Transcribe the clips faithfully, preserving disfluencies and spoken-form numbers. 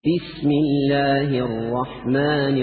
بسم الله الرحمن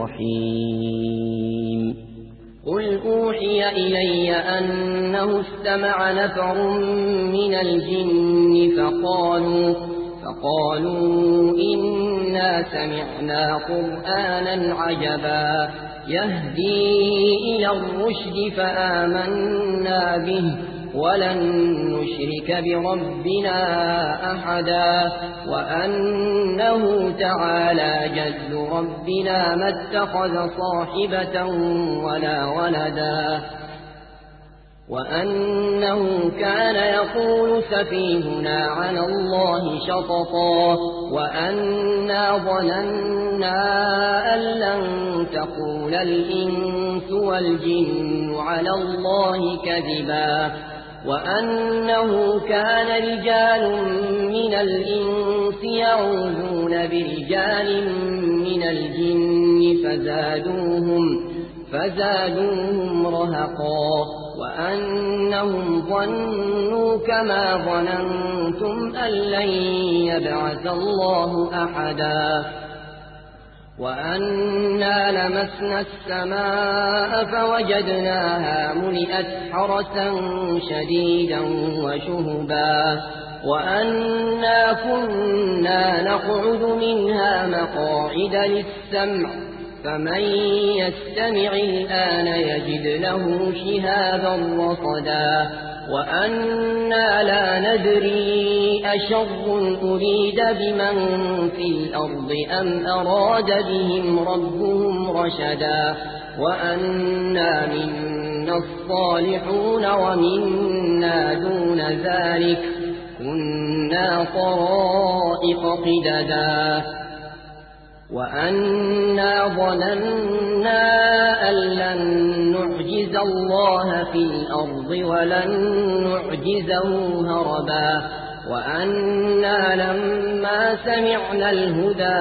الرحيم قل أوحي إلي أنه استمع نفر من الجن فقالوا فقالوا إنا سمعنا قرآنا عجبا يهدي إلى الرشد فآمنا به ولن نشرك بربنا أحدا وأنه تعالى جد ربنا ما اتخذ صاحبة ولا ولدا وأنه كان يقول سفيهنا على الله شططا وأنا ظننا أن لن تقول الإنس والجن على الله كذبا وأنه كان رجال من الإنس يعوذون برجال من الجن فزادوهم فزادوهم رهقا وأنهم ظنوا كما ظننتم أن لن يبعث الله أحدا وأنا لمسنا السماء فوجدناها ملئت حرسا شديدا وشهبا وأنا كنا نقعد منها مقاعد للسمع فمن يستمع الآن يجد له شهابا رصدا وأنا لا ندري أشر أريد بمن في الأرض أم أراد بهم ربهم رشدا وأنا منا الصالحون ومنا دون ذلك كنا طرائق قددا وأنا ظننا أن لن نعجز الله في الأرض ولن نعجزه هربا وأنا لما سمعنا الهدى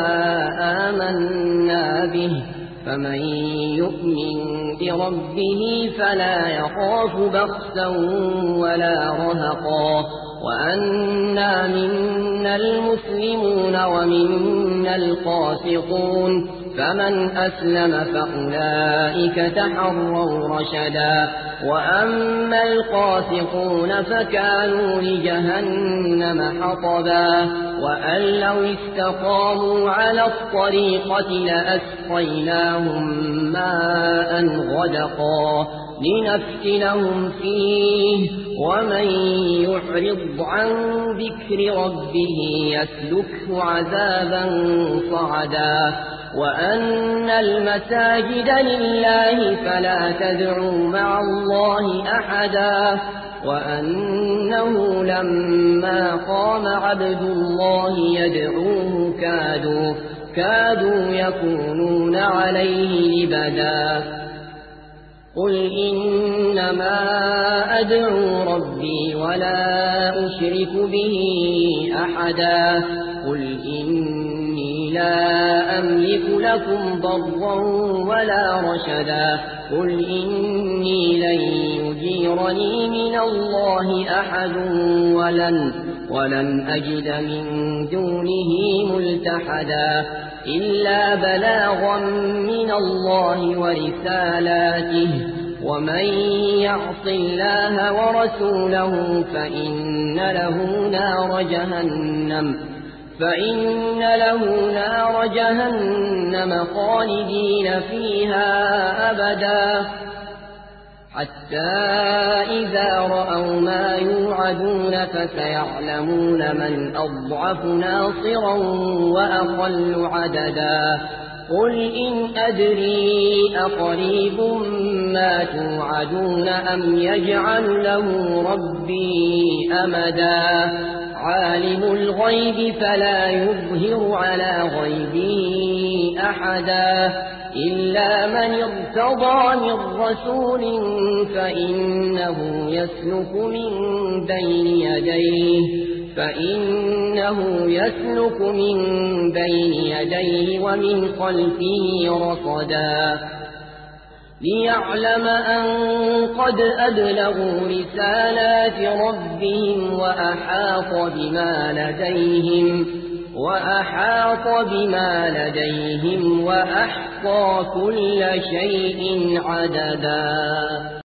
آمنا به فمن يؤمن بربه فلا يخاف بخسا ولا رهقا وأنا منا المسلمون ومنا القاسطون فمن أسلم فأولئك تحروا رشدا وأما القاسطون فكانوا لجهنم حطبا وأن لو استقاموا على الطريقة لأسقيناهم ماء غدقا لنفتنهم فيه ومن يعرض عن ذكر ربه يسلكه عذابا صعدا وأن المساجد لله فلا تدعوا مع الله أحدا وأنه لما قام عبد الله يدعوه كادوا كادوا يكونون عليه لبدا قل إنما أدعو ربي ولا أشرك به أحدا قل إني لا أملك لكم ضرا ولا رشدا قل إني لن يجيرني من الله أحد ولن ولن أجد من دونه ملتحدا إلا بلاغا من الله ورسالاته ومن يعص الله ورسوله فإن له نار جهنم فإن له نار جهنم خالدين فيها أبدا حتى إذا رأوا ما يوعدون فسيعلمون من أضعف ناصرا وأقل عددا قل إن أدري أقريب ما توعدون أم يجعل له ربي أمدا عالم الغيب فلا يظهر على غيبه أحدا إلا من ارتضى من رسول فإنه يسلك من بين يديه فإنه يسلك من بين يديه ومن خلفه رصدا ليعلم أن قد أبلغوا رسالات ربهم وأحاط بما لديهم وأحاط بما لديهم وأحصى كل شيء عددا